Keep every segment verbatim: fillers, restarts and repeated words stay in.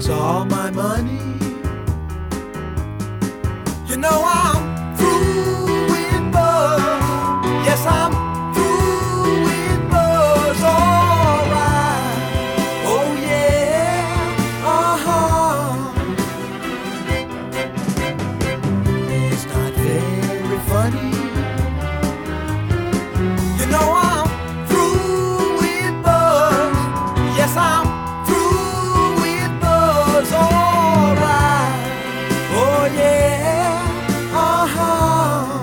takes all my money. You know I'm through with Buzz. Yes, I'm through with Buzz. All right. Oh yeah. Uh-huh. It's not very funny. You know I'm through with Buzz. Yes, I'm through with Buzz. All right. Oh yeah. Uh-huh.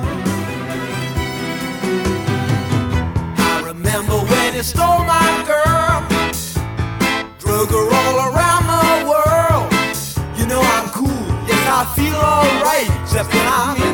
I remember when you stole my girl, drug her all around the world. You know I'm cool. Yes, I feel alright, except when I'm